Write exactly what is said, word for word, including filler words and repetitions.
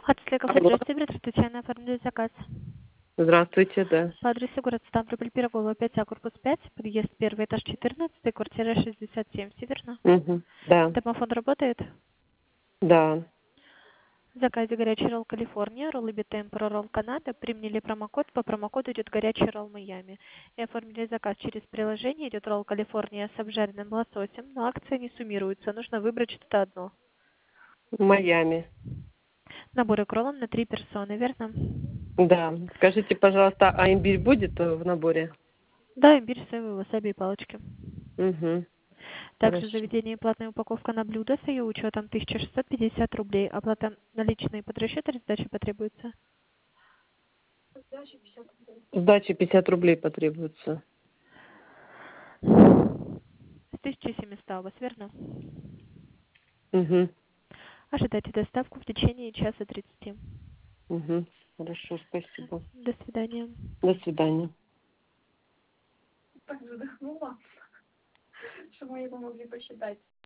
Отель кафе, Алло. здравствуйте, привет, Татьяна, оформили заказ. Здравствуйте, да. По адресу город Ставрополь, Пирогова, пять А, корпус пять, подъезд первый, этаж четырнадцать, квартира шестьдесят семь, все верно? Угу. Да, Домофон работает? да. В заказе горячий ролл Калифорния, роллы Битемпера, ролл Канада, применили промокод, по промокоду идет горячий ролл Майами. И оформили заказ через приложение, идет ролл Калифорния с обжаренным лососем, но акция не суммируется, нужно выбрать что-то одно. В Майами. Наборы к роллам на три персоны, верно? Да. Скажите, пожалуйста, а имбирь будет э, в наборе? Да, имбирь, соевый, васаби и палочки. Угу. Также в Хорошо. заведении платная упаковка на блюдо с ее учетом тысяча шестьсот пятьдесят рублей. Оплата наличные под расчет или сдача потребуется? Сдачи пятьдесят рублей потребуется. С тысяча семьсот у вас, верно? Угу. Ожидайте доставку в течение часа тридцати. Угу. Хорошо, спасибо. До свидания. До свидания. Так задохнула, что мы его могли посчитать.